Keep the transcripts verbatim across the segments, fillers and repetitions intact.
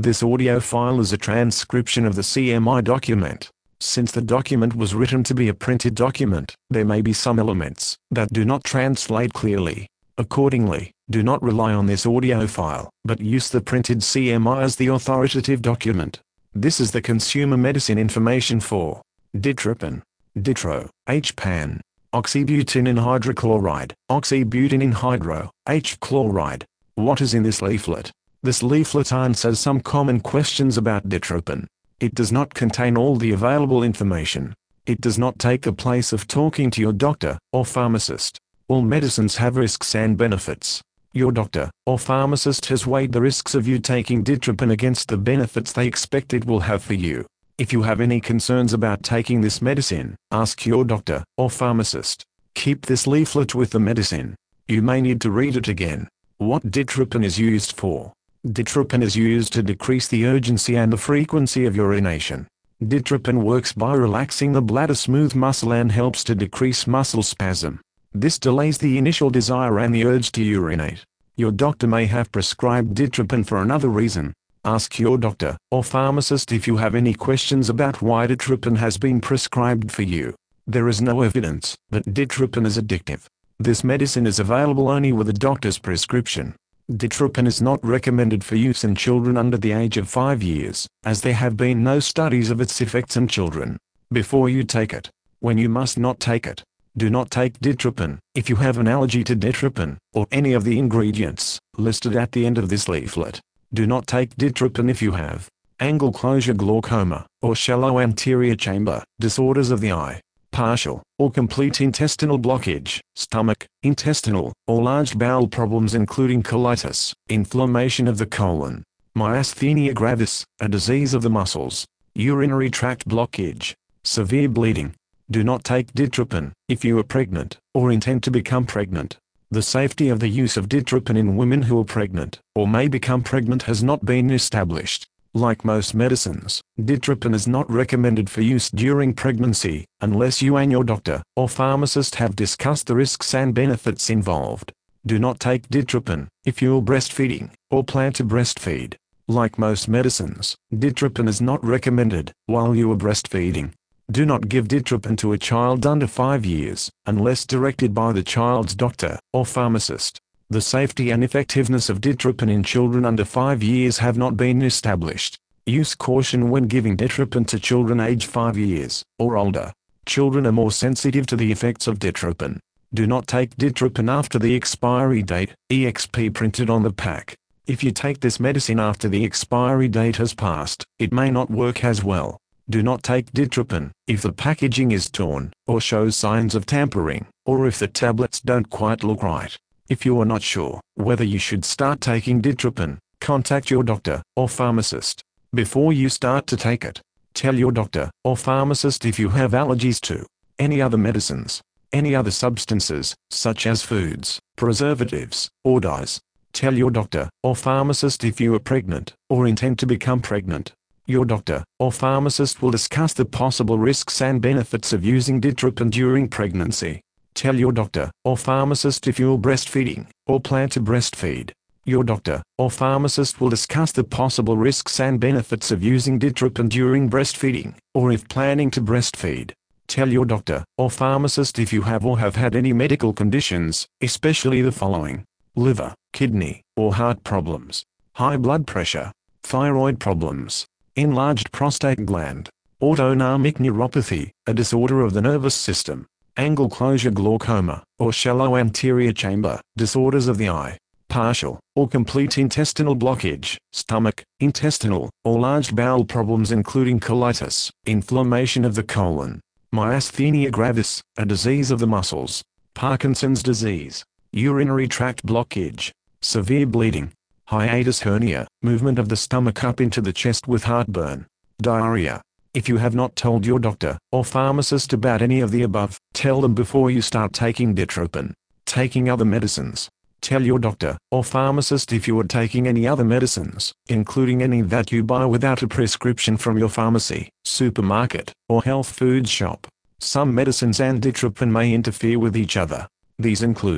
This audio file is a transcription of the C M I document. Since the document was written to be a printed document, there may be some elements that do not translate clearly. Accordingly, do not rely on this audio file, but use the printed C M I as the authoritative document. This is the consumer medicine information for Ditropin, Ditro, H-Pan, oxybutynin hydrochloride, oxybutynin hydro, H-chloride. What is in this leaflet? This leaflet answers some common questions about Ditropin. It does not contain all the available information. It does not take the place of talking to your doctor or pharmacist. All medicines have risks and benefits. Your doctor or pharmacist has weighed the risks of you taking Ditropin against the benefits they expect it will have for you. If you have any concerns about taking this medicine, ask your doctor or pharmacist. Keep this leaflet with the medicine. You may need to read it again. What Ditropin is used for? Ditropin is used to decrease the urgency and the frequency of urination. Ditropin works by relaxing the bladder smooth muscle and helps to decrease muscle spasm. This delays the initial desire and the urge to urinate. Your doctor may have prescribed Ditropin for another reason. Ask your doctor or pharmacist if you have any questions about why Ditropin has been prescribed for you. There is no evidence that Ditropin is addictive. This medicine is available only with a doctor's prescription. Ditropin is not recommended for use in children under the age of five years, as there have been no studies of its effects in children. Before you take it. When you must not take it. Do not take Ditropin if you have an allergy to Ditropin, or any of the ingredients listed at the end of this leaflet. Do not take Ditropin if you have angle closure glaucoma, or shallow anterior chamber disorders of the eye, partial or complete intestinal blockage, stomach, intestinal, or large bowel problems including colitis, inflammation of the colon, myasthenia gravis, a disease of the muscles, urinary tract blockage, severe bleeding. Do not take Ditropin if you are pregnant, or intend to become pregnant. The safety of the use of Ditropin in women who are pregnant, or may become pregnant has not been established. Like most medicines, Ditropin is not recommended for use during pregnancy, unless you and your doctor or pharmacist have discussed the risks and benefits involved. Do not take Ditropin if you are breastfeeding, or plan to breastfeed. Like most medicines, Ditropin is not recommended while you are breastfeeding. Do not give Ditropin to a child under five years, unless directed by the child's doctor or pharmacist. The safety and effectiveness of Ditropin in children under five years have not been established. Use caution when giving Ditropin to children aged five years or older. Children are more sensitive to the effects of Ditropin. Do not take Ditropin after the expiry date, E X P printed on the pack. If you take this medicine after the expiry date has passed, it may not work as well. Do not take Ditropin if the packaging is torn, or shows signs of tampering, or if the tablets don't quite look right. If you are not sure whether you should start taking Ditropin, contact your doctor or pharmacist. Before you start to take it, tell your doctor or pharmacist if you have allergies to any other medicines, any other substances, such as foods, preservatives, or dyes. Tell your doctor or pharmacist if you are pregnant, or intend to become pregnant. Your doctor or pharmacist will discuss the possible risks and benefits of using Ditropin during pregnancy. Tell your doctor or pharmacist if you are breastfeeding, or plan to breastfeed. Your doctor or pharmacist will discuss the possible risks and benefits of using Ditropin during breastfeeding, or if planning to breastfeed. Tell your doctor or pharmacist if you have or have had any medical conditions, especially the following: liver, kidney, or heart problems, high blood pressure, thyroid problems, enlarged prostate gland, autonomic neuropathy, a disorder of the nervous system, angle closure glaucoma, or shallow anterior chamber disorders of the eye, partial or complete intestinal blockage, stomach, intestinal, or large bowel problems including colitis, inflammation of the colon, myasthenia gravis, a disease of the muscles, Parkinson's disease, urinary tract blockage, severe bleeding, hiatus hernia, movement of the stomach up into the chest with heartburn, diarrhea. If you have not told your doctor or pharmacist about any of the above, tell them before you start taking Ditropin. Taking other medicines. Tell your doctor or pharmacist if you are taking any other medicines, including any that you buy without a prescription from your pharmacy, supermarket, or health food shop. Some medicines and Ditropin may interfere with each other. These include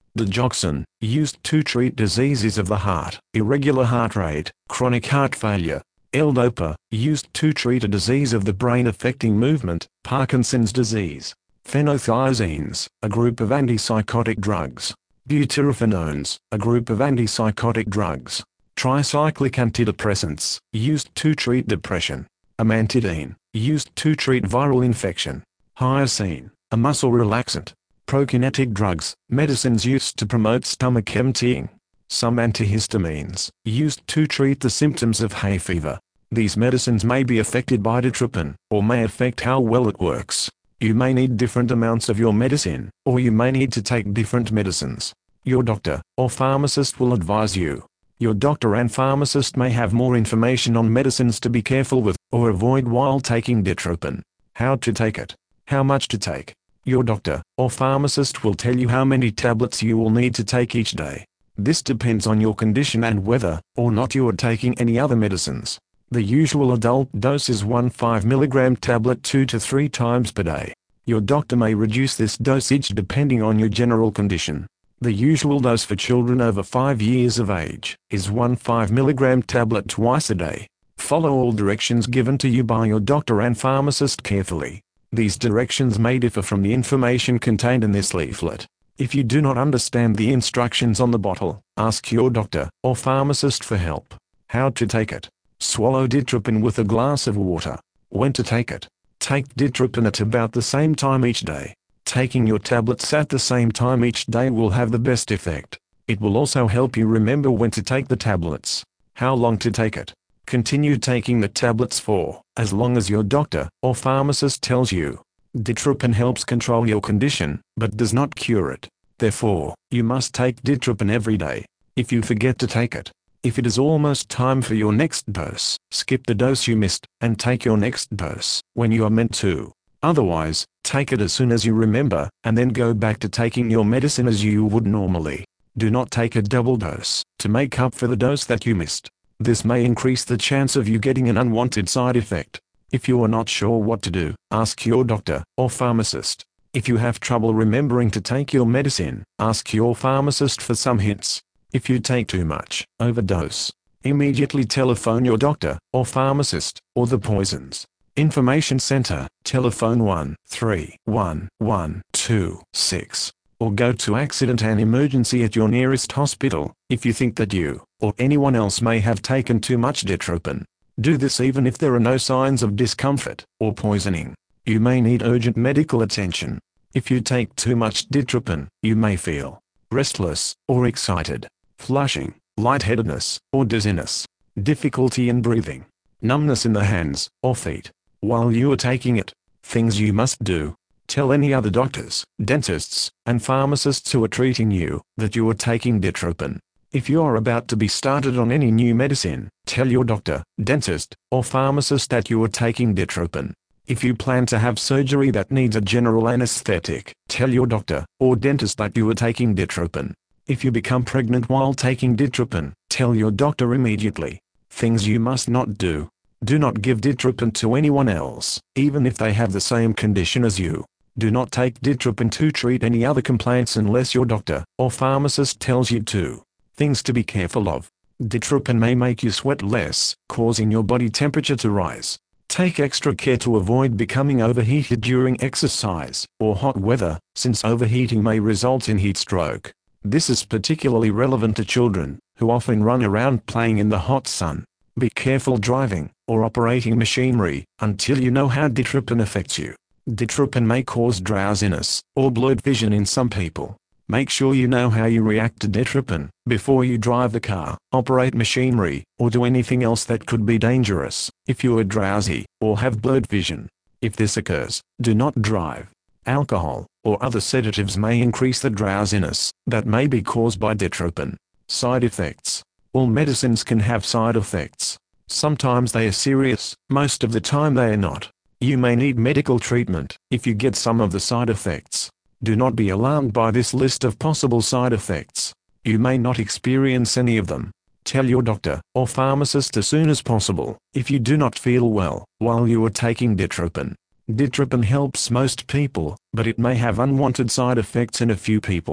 Digoxin, used to treat diseases of the heart, irregular heart rate, chronic heart failure. L-Dopa, used to treat a disease of the brain affecting movement, Parkinson's disease. Phenothiazines, a group of antipsychotic drugs. Butyrophenones, a group of antipsychotic drugs. Tricyclic antidepressants, used to treat depression. Amantadine, used to treat viral infection. Hyoscine, a muscle relaxant. Prokinetic drugs, medicines used to promote stomach emptying. Some antihistamines, used to treat the symptoms of hay fever. These medicines may be affected by ditropin, or may affect how well it works. You may need different amounts of your medicine, or you may need to take different medicines. Your doctor, or pharmacist will advise you. Your doctor and pharmacist may have more information on medicines to be careful with, or avoid while taking ditropin. How to take it. How much to take. Your doctor, or pharmacist will tell you how many tablets you will need to take each day. This depends on your condition and whether, or not you are taking any other medicines. The usual adult dose is one five milligram tablet two to three times per day. Your doctor may reduce this dosage depending on your general condition. The usual dose for children over five years of age is one five milligram tablet twice a day. Follow all directions given to you by your doctor and pharmacist carefully. These directions may differ from the information contained in this leaflet. If you do not understand the instructions on the bottle, ask your doctor or pharmacist for help. How to take it. Swallow ditropin with a glass of water. When to take it. Take ditropin at about the same time each day. Taking your tablets at the same time each day will have the best effect. It will also help you remember when to take the tablets. How long to take it. Continue taking the tablets for as long as your doctor or pharmacist tells you. Ditropin helps control your condition, but does not cure it. Therefore, you must take ditropin every day. If you forget to take it, if it is almost time for your next dose, skip the dose you missed, and take your next dose when you are meant to. Otherwise, take it as soon as you remember, and then go back to taking your medicine as you would normally. Do not take a double dose to make up for the dose that you missed. This may increase the chance of you getting an unwanted side effect. If you are not sure what to do, ask your doctor or pharmacist. If you have trouble remembering to take your medicine, ask your pharmacist for some hints. If you take too much, overdose, immediately telephone your doctor or pharmacist, or the Poisons Information Center, telephone one three one one two six, or go to Accident and Emergency at your nearest hospital, if you think that you, or anyone else may have taken too much ditropin. Do this even if there are no signs of discomfort or poisoning. You may need urgent medical attention. If you take too much ditropin, you may feel restless or excited, flushing, lightheadedness or dizziness, difficulty in breathing, numbness in the hands or feet. While you are taking it, things you must do. Tell any other doctors, dentists, and pharmacists who are treating you that you are taking ditropin. If you are about to be started on any new medicine, tell your doctor, dentist, or pharmacist that you are taking ditropin. If you plan to have surgery that needs a general anesthetic, tell your doctor or dentist that you are taking ditropin. If you become pregnant while taking ditropin, tell your doctor immediately. Things you must not do. Do not give ditropin to anyone else, even if they have the same condition as you. Do not take ditropin to treat any other complaints unless your doctor or pharmacist tells you to. Things to be careful of. Ditropin may make you sweat less, causing your body temperature to rise. Take extra care to avoid becoming overheated during exercise or hot weather, since overheating may result in heat stroke. This is particularly relevant to children, who often run around playing in the hot sun. Be careful driving or operating machinery until you know how ditropin affects you. Ditropin may cause drowsiness or blurred vision in some people. Make sure you know how you react to ditropin before you drive the car, operate machinery, or do anything else that could be dangerous. If you are drowsy or have blurred vision, if this occurs, do not drive. Alcohol or other sedatives may increase the drowsiness that may be caused by ditropin. Side effects. All medicines can have side effects. Sometimes they are serious, most of the time they are not. You may need medical treatment if you get some of the side effects. Do not be alarmed by this list of possible side effects. You may not experience any of them. Tell your doctor or pharmacist as soon as possible if you do not feel well while you are taking ditropin. Ditropin helps most people, but it may have unwanted side effects in a few people.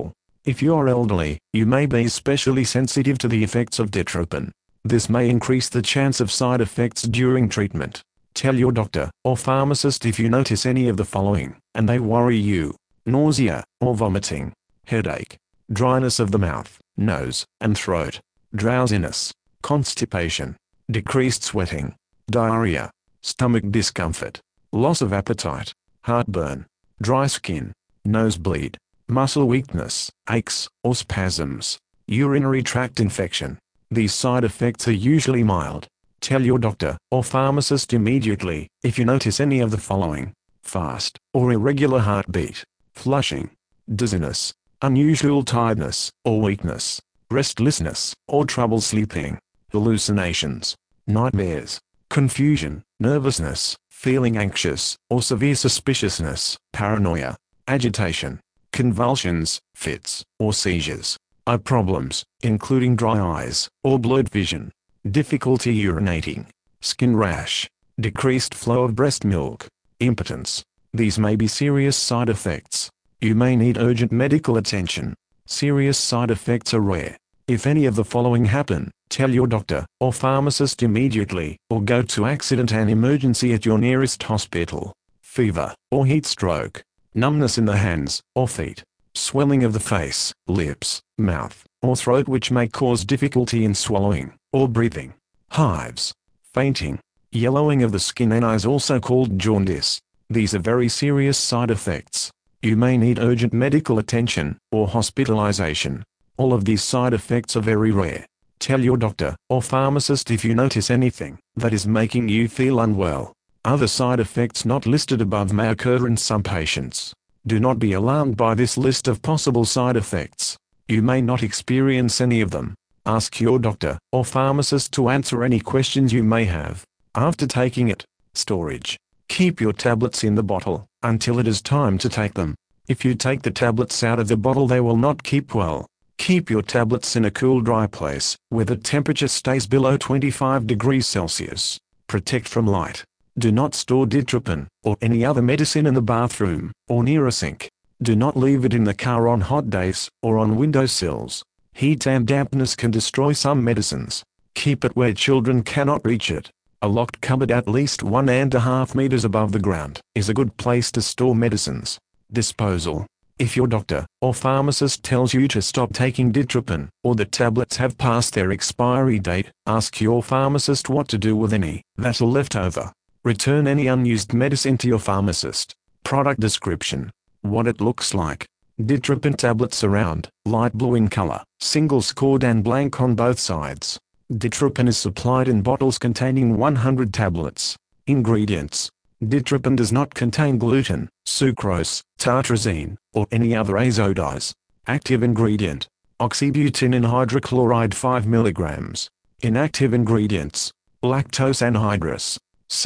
If you are elderly, you may be especially sensitive to the effects of ditropin. This may increase the chance of side effects during treatment. Tell your doctor or pharmacist if you notice any of the following, and they worry you: nausea or vomiting, headache, dryness of the mouth, nose, and throat, drowsiness, constipation, decreased sweating, diarrhea, stomach discomfort, loss of appetite, heartburn, dry skin, nosebleed, muscle weakness, aches or spasms, urinary tract infection. These side effects are usually mild. Tell your doctor or pharmacist immediately if you notice any of the following: fast or irregular heartbeat, flushing, dizziness, unusual tiredness or weakness, restlessness or trouble sleeping, hallucinations, nightmares, confusion, nervousness, feeling anxious or severe suspiciousness, paranoia, agitation, convulsions, fits, or seizures, eye problems, including dry eyes or blurred vision, difficulty urinating, skin rash, decreased flow of breast milk, impotence. These may be serious side effects. You may need urgent medical attention. Serious side effects are rare. If any of the following happen, tell your doctor or pharmacist immediately, or go to accident and emergency at your nearest hospital. Fever or heat stroke, numbness in the hands or feet, swelling of the face, lips, mouth, or throat which may cause difficulty in swallowing or breathing, hives, fainting, yellowing of the skin and eyes also called jaundice. These are very serious side effects. You may need urgent medical attention or hospitalization. All of these side effects are very rare. Tell your doctor or pharmacist if you notice anything that is making you feel unwell. Other side effects not listed above may occur in some patients. Do not be alarmed by this list of possible side effects. You may not experience any of them. Ask your doctor or pharmacist to answer any questions you may have. After taking it, storage. Keep your tablets in the bottle until it is time to take them. If you take the tablets out of the bottle, they will not keep well. Keep your tablets in a cool, dry place where the temperature stays below twenty-five degrees Celsius. Protect from light. Do not store ditropin or any other medicine in the bathroom or near a sink. Do not leave it in the car on hot days or on windowsills. Heat and dampness can destroy some medicines. Keep it where children cannot reach it. A locked cupboard at least one and a half meters above the ground is a good place to store medicines. Disposal. If your doctor or pharmacist tells you to stop taking ditropin, or the tablets have passed their expiry date, ask your pharmacist what to do with any that are left over. Return any unused medicine to your pharmacist. Product description. What it looks like. Ditropin tablets are round, light blue in color, single scored and blank on both sides. Ditropin is supplied in bottles containing one hundred tablets. Ingredients. Ditropin does not contain gluten, sucrose, tartrazine, or any other azo-dyes. Active ingredient. Oxybutynin hydrochloride five milligrams. Inactive ingredients. Lactose anhydrous.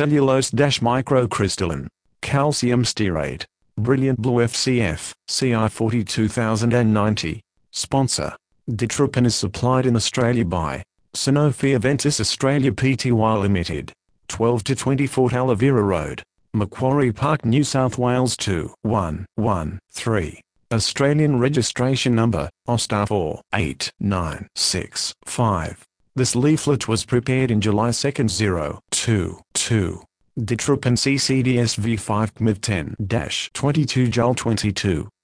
Cellulose-microcrystalline. Calcium stearate. Brilliant Blue F C F, C I forty-two thousand ninety. Sponsor. Ditropin is supplied in Australia by Sanofi Aventis Australia Pty Limited. twelve to twenty-four Talavera Road, Macquarie Park, New South Wales two one one three. Australian registration number, O S T A four eight nine six five. This leaflet was prepared in July second zero two two. Ditropin C C D S V five C M V ten twenty-two J U L twenty-two.